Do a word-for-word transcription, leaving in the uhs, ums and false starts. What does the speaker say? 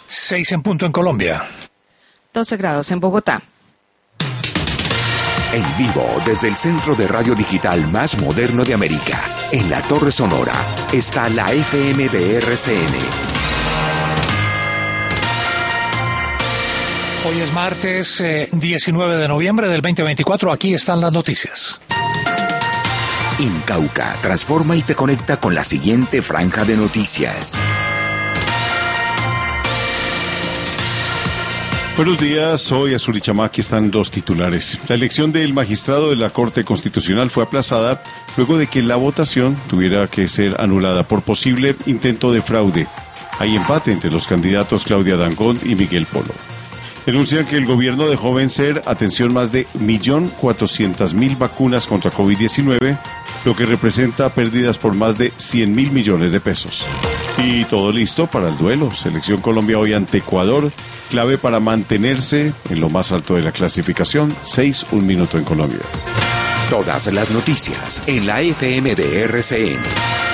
Seis en punto en Colombia. doce grados en Bogotá. En vivo desde el centro de radio digital más moderno de América, en la Torre Sonora, está la F M de R C N. Hoy es martes eh, diecinueve de noviembre del veinte veinticuatro. Aquí están las noticias. Incauca transforma y te conecta con la siguiente franja de noticias. Buenos días, soy Azul Ichama, aquí están dos titulares. La elección del magistrado de la Corte Constitucional fue aplazada luego de que la votación tuviera que ser anulada por posible intento de fraude. Hay empate entre los candidatos Claudia Dangond y Miguel Polo. Denuncian que el gobierno dejó vencer, atención, más de un millón cuatrocientas mil vacunas contra COVID diecinueve, lo que representa pérdidas por más de cien mil millones de pesos. Y todo listo para el duelo. Selección Colombia hoy ante Ecuador, clave para mantenerse en lo más alto de la clasificación. Seis, un minuto en Colombia. Todas las noticias en la F M de R C N.